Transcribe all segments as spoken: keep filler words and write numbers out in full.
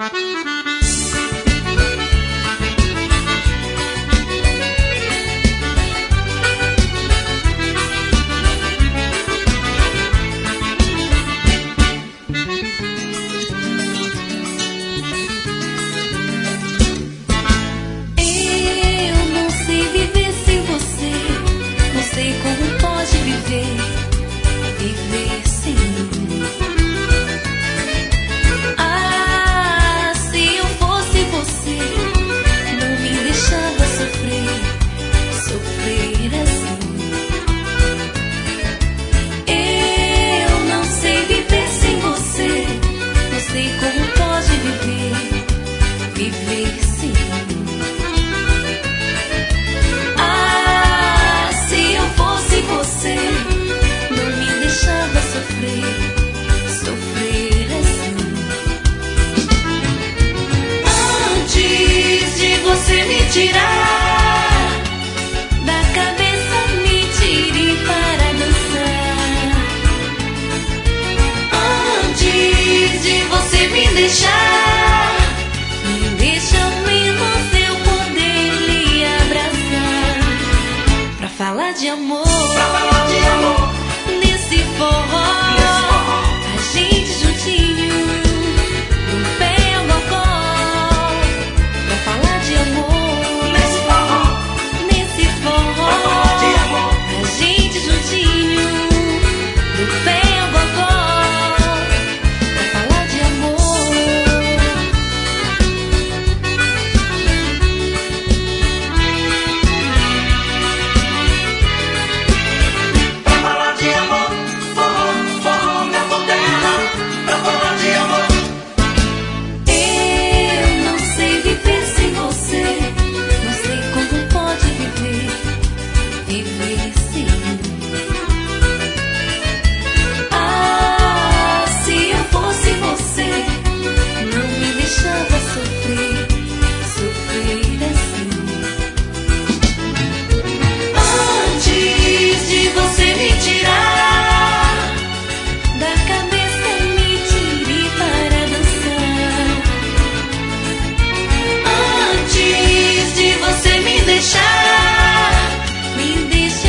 De amor, pra falar de amor, nesse forró, nesse forró, a gente juntinho, no pé ao gogó. Pra falar de amor, nesse forró, nesse forró, pra falar de amor, a gente juntinho, no pé ao gogó. Pra falar de amor.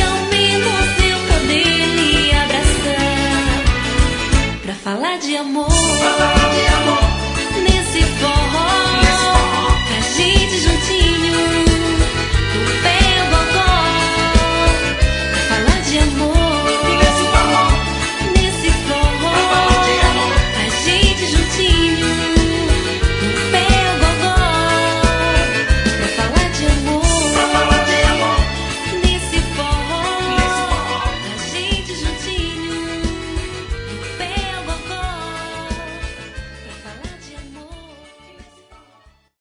Falar de amor.